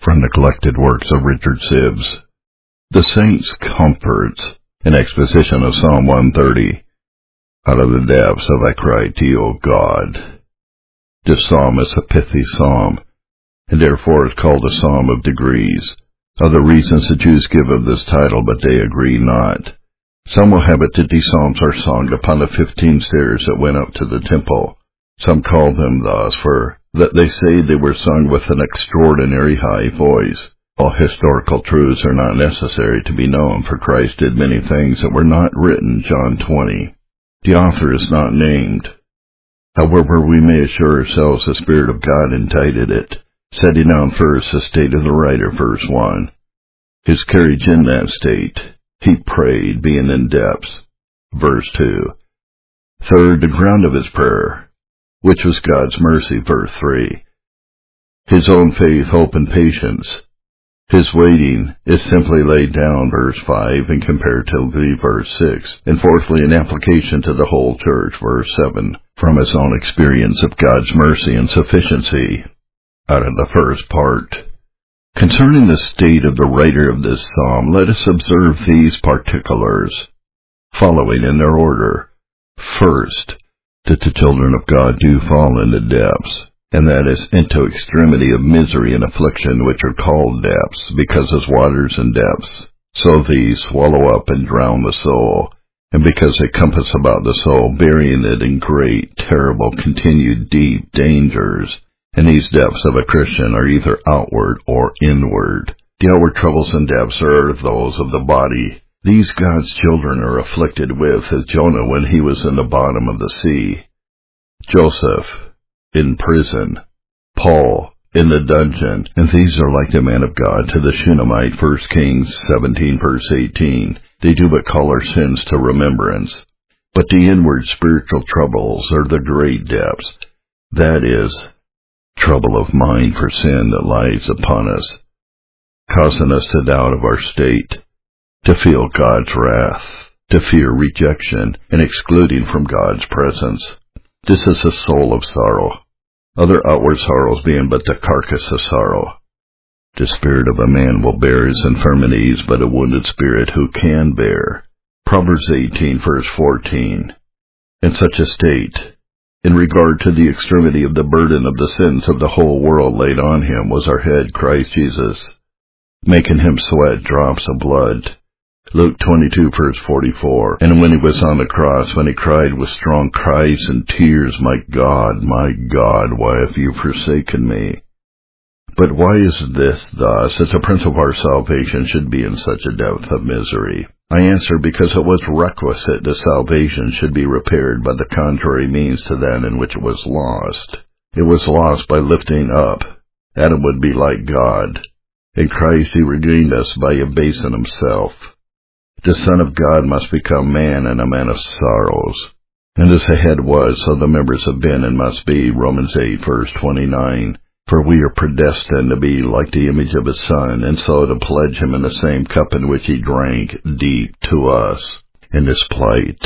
From Neglected Works of Richard Sibbes. The Saints' Comforts, an exposition of Psalm 130. Out of the depths have I cried to you, O God. This psalm is a pithy psalm, and therefore is called a psalm of degrees. Other reasons the Jews give of this title, but they agree not. Some will have it that these psalms are sung upon the 15 stairs that went up to the temple. Some call them thus, for that they say they were sung with an extraordinary high voice. All historical truths are not necessary to be known, for Christ did many things that were not written, John 20. The author is not named. However, we may assure ourselves the Spirit of God indicted it, setting down first the state of the writer, verse 1. His carriage in that state, he prayed, being in depths, verse 2. Third, the ground of his prayer, which was God's mercy, verse 3. His own faith, hope, and patience. His waiting is simply laid down, verse 5, and comparatively, verse 6. And fourthly, an application to the whole church, verse 7, from his own experience of God's mercy and sufficiency, out of the first part. Concerning the state of the writer of this psalm, let us observe these particulars, following in their order. First, that the children of God do fall into depths, and that is into extremity of misery and affliction, which are called depths, because as waters in depths, so these swallow up and drown the soul, and because they compass about the soul, burying it in great, terrible, continued, deep dangers. And these depths of a Christian are either outward or inward. The outward troubles and depths are those of the body. These God's children are afflicted with, as Jonah when he was in the bottom of the sea, Joseph in prison, Paul in the dungeon, and these are like the man of God to the Shunammite, 1 Kings 17, verse 18. They do but call our sins to remembrance. But the inward spiritual troubles are the great depths, that is, trouble of mind for sin that lies upon us, causing us to doubt of our state, to feel God's wrath, to fear rejection, and excluding from God's presence. This is the soul of sorrow, other outward sorrows being but the carcass of sorrow. The spirit of a man will bear his infirmities, but a wounded spirit who can bear? Proverbs 18, verse 14. In such a state, in regard to the extremity of the burden of the sins of the whole world laid on him, was our head Christ Jesus, making him sweat drops of blood. Luke 22, verse 44. And when he was on the cross, when he cried with strong cries and tears, my God, why have you forsaken me? But why is this thus, that the Prince of our salvation should be in such a depth of misery? I answer, because it was requisite that salvation should be repaired by the contrary means to that in which it was lost. It was lost by lifting up. Adam would be like God. In Christ he redeemed us by abasing himself. The Son of God must become man, and a man of sorrows. And as the head was, so the members have been and must be, Romans 8, verse 29. For we are predestined to be like the image of his Son, and so to pledge him in the same cup in which he drank deep to us. In this plight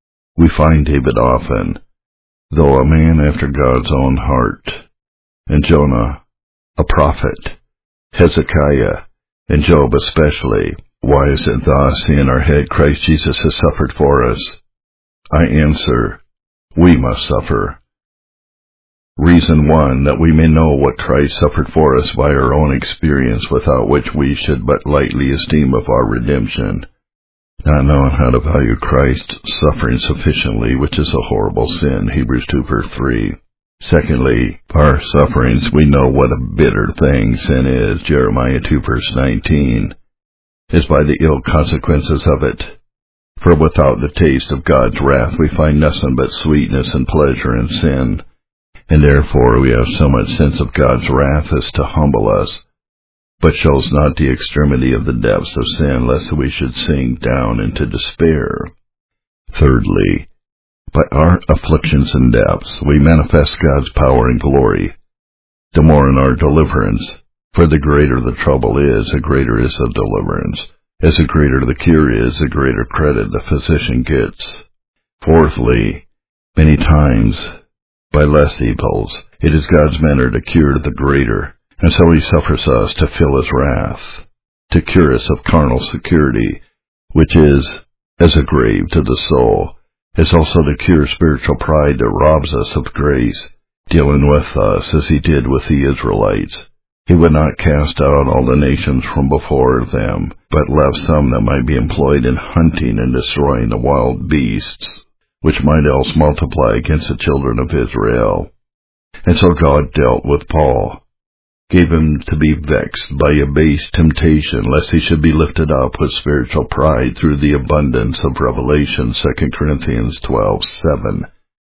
we find David often, though a man after God's own heart, and Jonah, a prophet, Hezekiah, and Job especially. Why is it thus, seeing our head Christ Jesus has suffered for us? I answer, we must suffer. Reason 1, that we may know what Christ suffered for us by our own experience, without which we should but lightly esteem of our redemption, not knowing how to value Christ's suffering sufficiently, which is a horrible sin, Hebrews 2, verse 3. Secondly, by our sufferings we know what a bitter thing sin is, Jeremiah 2, verse 19, is by the ill consequences of it. For without the taste of God's wrath we find nothing but sweetness and pleasure in sin. And therefore we have so much sense of God's wrath as to humble us, but shows not the extremity of the depths of sin, lest we should sink down into despair. Thirdly, by our afflictions and depths we manifest God's power and glory, the more in our deliverance. For the greater the trouble is, the greater is the deliverance. As the greater the cure is, the greater credit the physician gets. Fourthly, many times, by less evils, it is God's manner to cure the greater, And so he suffers us to feel his wrath, to cure us of carnal security, which is as a grave to the soul, as also to cure spiritual pride that robs us of grace, dealing with us as he did with the Israelites. He would not cast out all the nations from before them, but left some that might be employed in hunting and destroying the wild beasts, which might else multiply against the children of Israel. And so God dealt with Paul, gave him to be vexed by a base temptation, lest he should be lifted up with spiritual pride through the abundance of revelation, 2 Corinthians 12:7.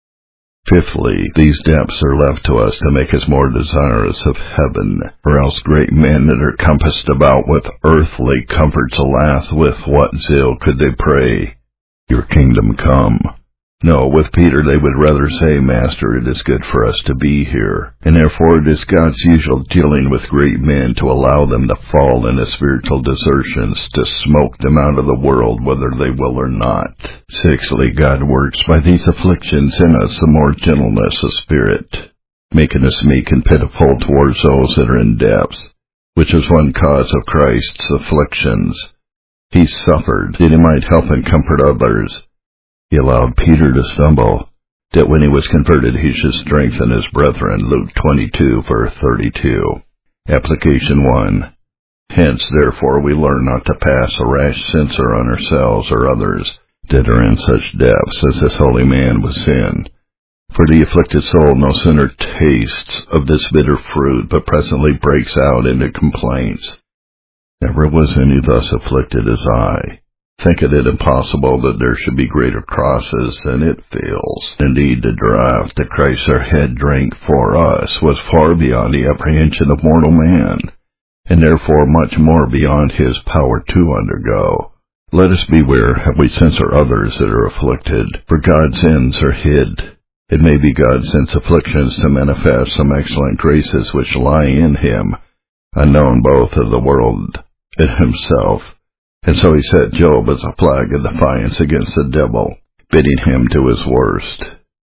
Fifthly, these depths are left to us to make us more desirous of heaven, or else great men that are compassed about with earthly comforts, alas, with what zeal could they pray, "Your kingdom come." No, with Peter they would rather say, "Master, it is good for us to be here." And therefore it is God's usual dealing with great men to allow them to fall into spiritual desertions, to smoke them out of the world whether they will or not. Sixthly, God works by these afflictions in us a more gentleness of spirit, making us meek and pitiful towards those that are in depths, which is one cause of Christ's afflictions. He suffered that he might help and comfort others. He allowed Peter to stumble, that when he was converted he should strengthen his brethren. Luke 22, verse 32. Application 1. Hence, therefore, we learn not to pass a rash censure on ourselves or others that are in such depths as this holy man was in. For the afflicted soul no sooner tastes of this bitter fruit, but presently breaks out into complaints. Never was any thus afflicted as I. Thinketh it impossible that there should be greater crosses than it feels. Indeed, the draught that Christ our head drank for us was far beyond the apprehension of mortal man, and therefore much more beyond his power to undergo. Let us beware how we censure others that are afflicted, for God's ends are hid. It may be God sends afflictions to manifest some excellent graces which lie in him, unknown both of the world and himself. And so he set Job as a flag of defiance against the devil, bidding him do his worst.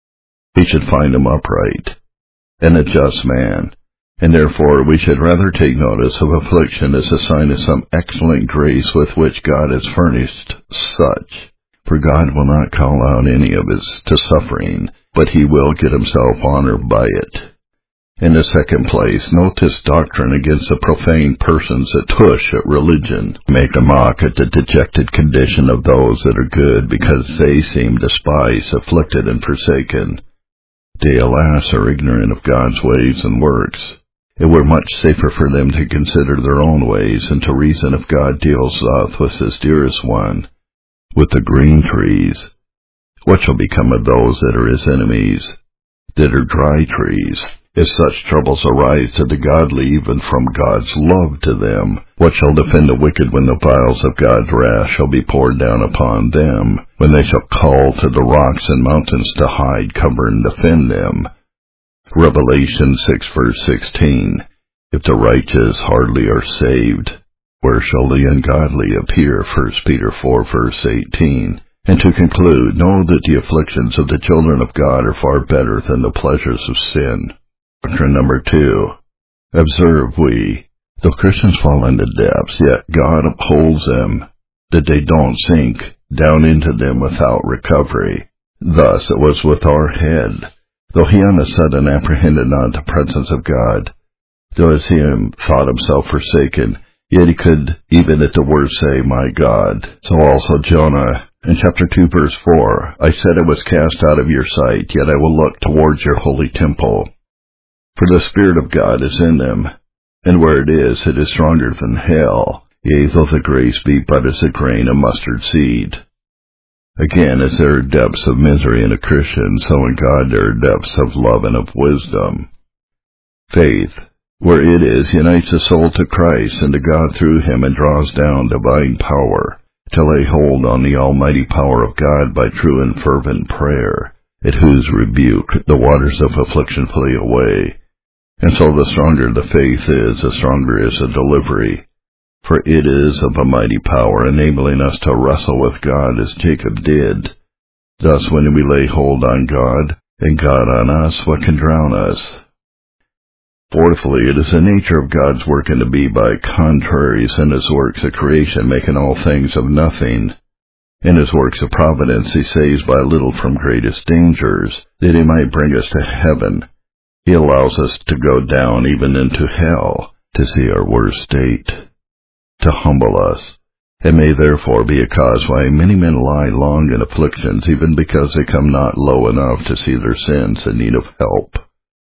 He should find him upright, and a just man, and therefore we should rather take notice of affliction as a sign of some excellent grace with which God has furnished such. For God will not call out any of his to suffering, but he will get himself honor by it. In the second place, note this doctrine against the profane persons that push at religion, make a mock at the dejected condition of those that are good, because they seem despised, afflicted, and forsaken. They, alas, are ignorant of God's ways and works. It were much safer for them to consider their own ways, and to reason if God deals thus with his dearest one, with the green trees. What shall become of those that are his enemies, that are dry trees? If such troubles arise to the godly, even from God's love to them, what shall defend the wicked when the vials of God's wrath shall be poured down upon them, when they shall call to the rocks and mountains to hide, cover, and defend them? Revelation 6, verse 16. If the righteous hardly are saved, where shall the ungodly appear? 1 Peter 4, verse 18. And to conclude, know that the afflictions of the children of God are far better than the pleasures of sin. Doctrine number 2. Observe we, though Christians fall into depths, yet God upholds them, that they don't sink down into them without recovery. Thus it was with our head. Though he on a sudden apprehended not the presence of God, though as he thought himself forsaken, yet he could even at the worst say, My God. So also Jonah, in chapter 2, verse 4, I said I was cast out of your sight, yet I will look towards your holy temple. For the Spirit of God is in them, and where it is stronger than hell, yea, though the grace be but as a grain of mustard seed. Again, as there are depths of misery in a Christian, so in God there are depths of love and of wisdom. Faith, where it is, unites the soul to Christ and to God through him, and draws down divine power, to lay hold on the almighty power of God by true and fervent prayer, at whose rebuke the waters of affliction flee away. And so the stronger the faith is, the stronger is the delivery. For it is of a mighty power, enabling us to wrestle with God as Jacob did. Thus when we lay hold on God, and God on us, what can drown us? Fourthly, it is the nature of God's working to be by contraries in his works of creation, making all things of nothing. In his works of providence he saves by little from greatest dangers, that he might bring us to heaven. He allows us to go down even into hell, to see our worst state, to humble us, and may therefore be a cause why many men lie long in afflictions, even because they come not low enough to see their sins in need of help.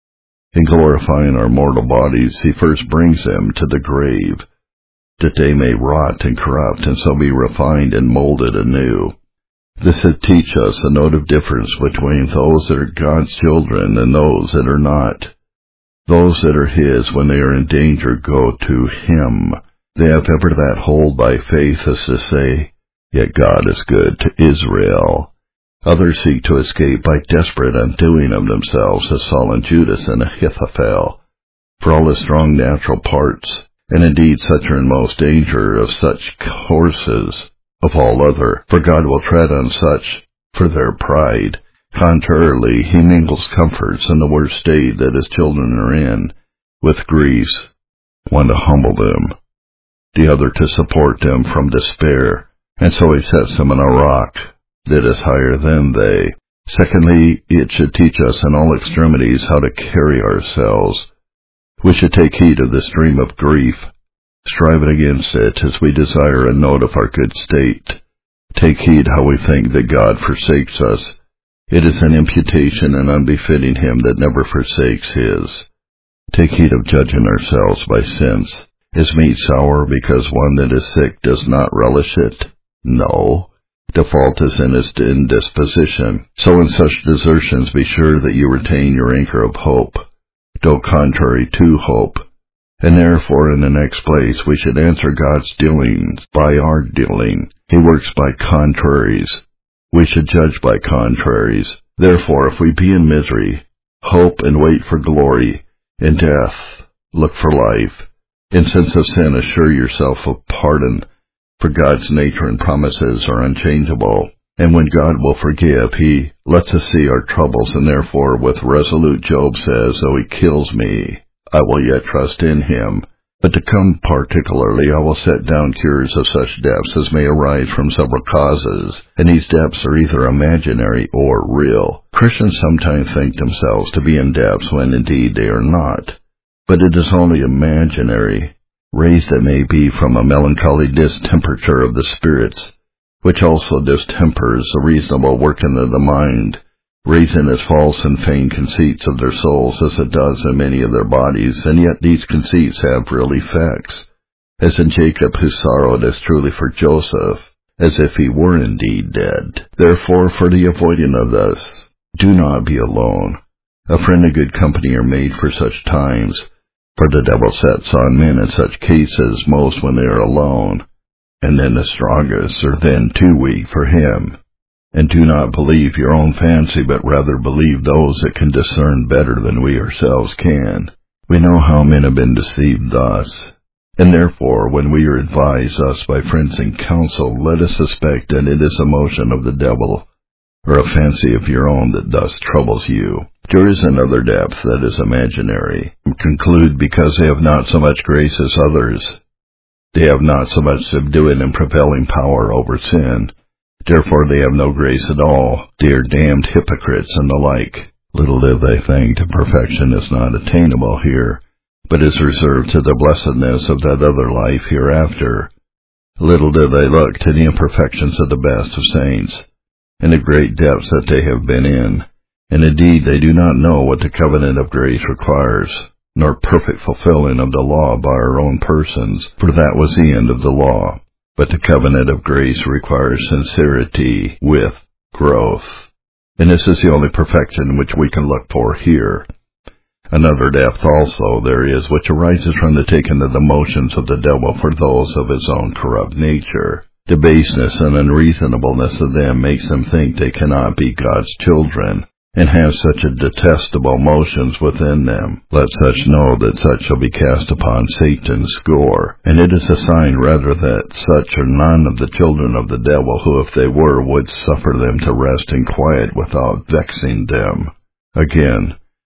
In glorifying our mortal bodies, he first brings them to the grave, that they may rot and corrupt, and so be refined and molded anew. This should teach us a note of difference between those that are God's children and those that are not. Those that are his, when they are in danger, go to him. They have ever that hold by faith, as to say, yet God is good to Israel. Others seek to escape by desperate undoing of themselves, as Saul and Judas and Ahithophel, for all his strong natural parts, and indeed such are in most danger of such courses of all other, for God will tread on such for their pride. Contrarily, he mingles comforts in the worst state that his children are in, with griefs, one to humble them, the other to support them from despair, and so he sets them on a rock that is higher than they. Secondly, it should teach us in all extremities how to carry ourselves. We should take heed of the stream of grief, striving against it as we desire a note of our good state. Take heed how we think that God forsakes us. It is an imputation and unbefitting him that never forsakes his. Take heed of judging ourselves by sense. Is meat sour because one that is sick does not relish it? No. The fault is in his indisposition. So in such desertions be sure that you retain your anchor of hope, though contrary to hope. And therefore in the next place we should answer God's dealings by our dealing. He works by contraries. We should judge by contraries. Therefore, if we be in misery, hope and wait for glory. In death, look for life. In sense of sin, assure yourself of pardon, for God's nature and promises are unchangeable. And when God will forgive, he lets us see our troubles, and therefore with resolute Job says, though he kills me, I will yet trust in him. But to come particularly, I will set down cures of such depths as may arise from several causes, and these depths are either imaginary or real. Christians sometimes think themselves to be in depths when indeed they are not, but it is only imaginary, raised it may be from a melancholy distemperature of the spirits, which also distempers the reasonable working of the mind, raising as false and feigned conceits of their souls as it does in many of their bodies, and yet these conceits have real effects, as in Jacob who sorrowed as truly for Joseph, as if he were indeed dead. Therefore, for the avoiding of this, do not be alone. A friend and good company are made for such times, for the devil sets on men in such cases most when they are alone, and then the strongest are then too weak for him. And do not believe your own fancy, but rather believe those that can discern better than we ourselves can. We know how men have been deceived thus, and therefore when we are advised thus by friends in counsel, let us suspect that it is a motion of the devil, or a fancy of your own that thus troubles you. There is another depth that is imaginary. Conclude because they have not so much grace as others. They have not so much subduing and prevailing power over sin. Therefore they have no grace at all. They are damned hypocrites and the like. Little do they think that perfection is not attainable here, but is reserved to the blessedness of that other life hereafter. Little do they look to the imperfections of the best of saints, and the great depths that they have been in. And indeed they do not know what the covenant of grace requires, nor perfect fulfilling of the law by our own persons, for that was the end of the law. But the covenant of grace requires sincerity with growth. And this is the only perfection which we can look for here. Another depth also there is which arises from the taking of the motions of the devil for those of his own corrupt nature. The baseness and unreasonableness of them makes them think they cannot be God's children, and have such a detestable motions within them. Let such know that such shall be cast upon Satan's score, and it is a sign rather that such are none of the children of the devil, who if they were would suffer them to rest in quiet without vexing them. Again,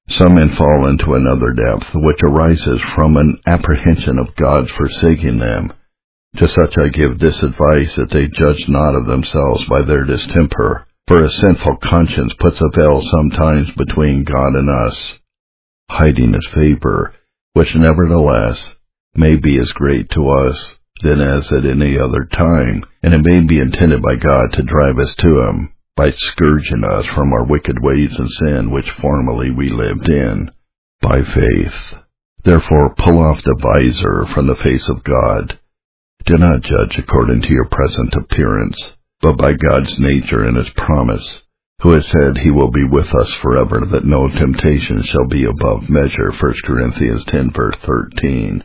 Some men fall into another depth, which arises from an apprehension of God's forsaking them. To such I give this advice, that they judge not of themselves by their distemper, for a sinful conscience puts a veil sometimes between God and us, hiding his favor, which nevertheless may be as great to us than as at any other time, and it may be intended by God to drive us to him, by scourging us from our wicked ways and sin which formerly we lived in, by faith. Therefore pull off the visor from the face of God. Do not judge according to your present appearance, but by God's nature and his promise, who has said he will be with us forever, that no temptation shall be above measure, 1 Corinthians 10 verse 13.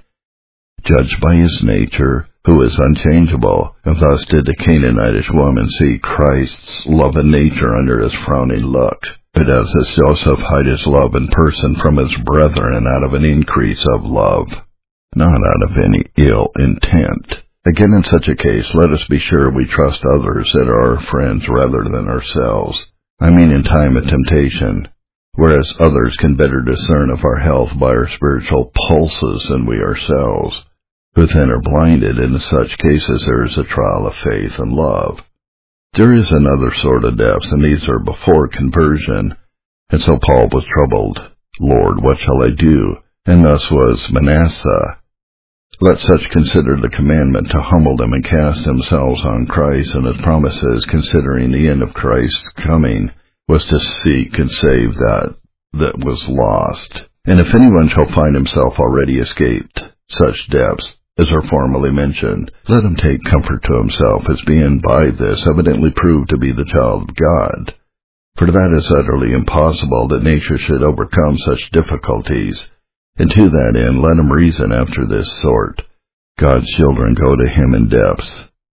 Judge by his nature, who is unchangeable, and thus did the Canaanitish woman see Christ's love and nature under his frowning look. But as does Joseph hide his love in person from his brethren out of an increase of love, not out of any ill intent. Again, in such a case, let us be sure we trust others that are our friends rather than ourselves. I mean in time of temptation, whereas others can better discern of our health by our spiritual pulses than we ourselves, who then are blinded. In such cases there is a trial of faith and love. There is another sort of depths, and these are before conversion. And so Paul was troubled. Lord, what shall I do? And thus was Manasseh. Let such consider the commandment to humble them and cast themselves on Christ, and his promises, considering the end of Christ's coming, was to seek and save that was lost. And if anyone shall find himself already escaped such depths as are formerly mentioned, let him take comfort to himself, as being by this evidently proved to be the child of God. For that is utterly impossible that nature should overcome such difficulties, and to that end let him reason after this sort. God's children go to him in depths.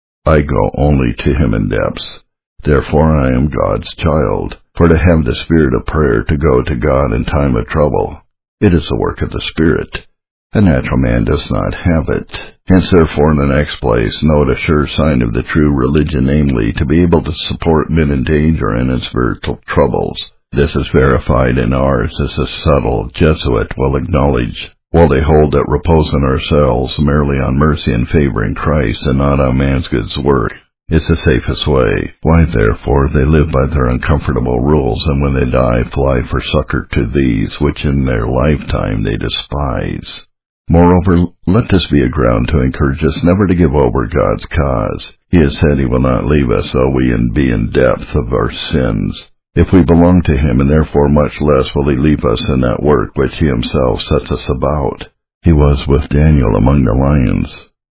I go only to him in depths. Therefore I am God's child. For to have the spirit of prayer to go to God in time of trouble, it is the work of the Spirit. A natural man does not have it. Hence, therefore, in the next place, note a sure sign of the true religion, namely, to be able to support men in danger and in spiritual troubles. This is verified in ours, as a subtle Jesuit will acknowledge, while they hold that reposing ourselves merely on mercy and favor in Christ, and not on man's good work, is the safest way. Why, therefore, they live by their uncomfortable rules, and when they die, fly for succor to these, which in their lifetime they despise. Moreover, let this be a ground to encourage us never to give over God's cause. He has said he will not leave us, though we be in depth of our sins. If we belong to him, and therefore much less will he leave us in that work which he himself sets us about. He was with Daniel among the lions,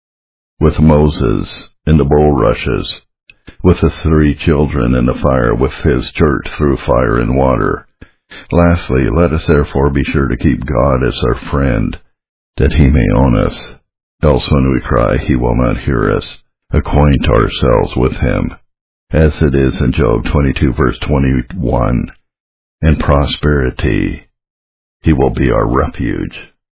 with Moses in the bulrushes, with the 3 children in the fire, with his church through fire and water. Lastly, let us therefore be sure to keep God as our friend, that he may own us. Else when we cry, he will not hear us. Acquaint ourselves with him, as it is in Job 22 verse 21. In prosperity, he will be our refuge.